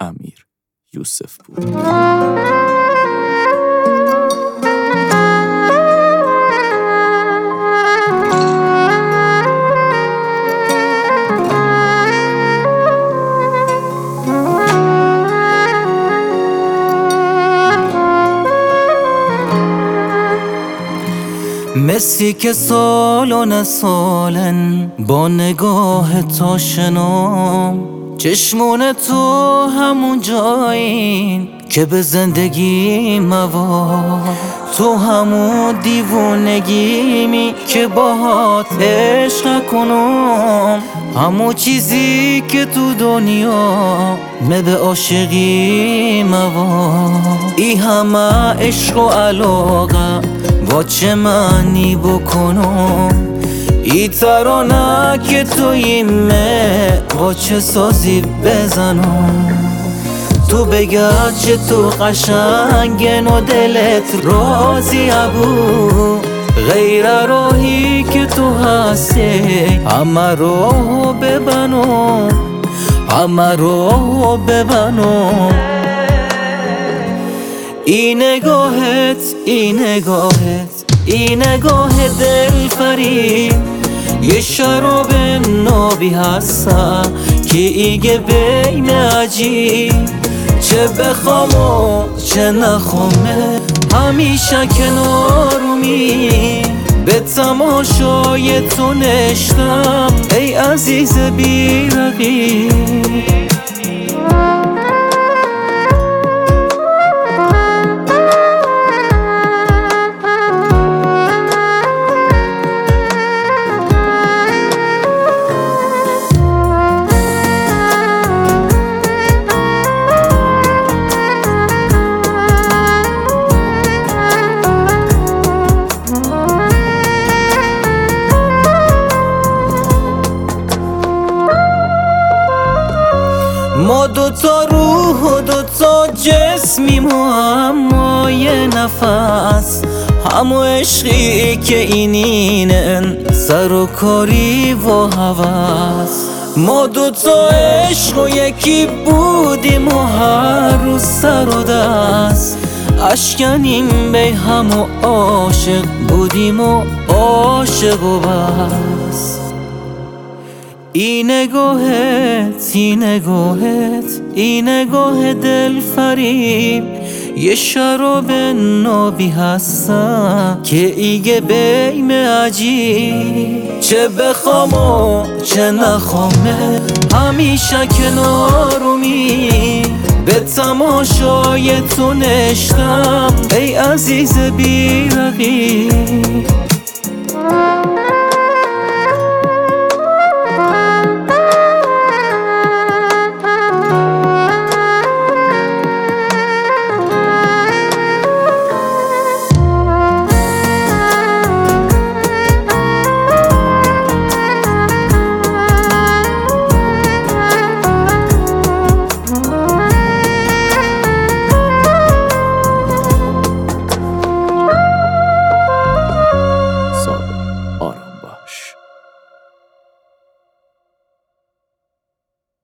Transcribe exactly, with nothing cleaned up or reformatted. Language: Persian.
امیر یوسف بود. مسی که سالان سالن با نگاه تو شنام، چشمون تو همون جایین که به زندگی مواد، تو همون دیوونگیمی که باهات عشق کنم، همون چیزی که تو دنیا مه به عاشقی مواد. ای همه عشق و علاقه با چه معنی بکنم، ای ترانه که تویمه با چه سازی بزنم. تو بگرد چه تو قشنگن و دلت راضی ابو، غیر راهی که تو هستی همه راهو ببنم، همه راهو ببنم. این نگاهت این نگاهت این نگاه دل فریب، یه شراب نابی هستا که ایگه بین عجیب، چه بخوام و چه نخوامه همیشه کنارمی، به تماشای تو نشتم ای عزیز بی رقیب. ما دوتا روح و دوتا جسمیم و اما یه نفس، همو عشقی که اینینن سر و کاری و هوس. ما دوتا عشق و یکی بودیم و هر روز سر و دست اشکنیم به همو عاشق بودیم و عاشق و بس. این نگاهت این نگاهت این نگاه دل فریب، یه شراب نابی هستا که ایگه بیم عجیب، چه بخوام و چه نخوامه همیشه کنارمی، به تماشای تو نشتم ای عزیز بی رقیب.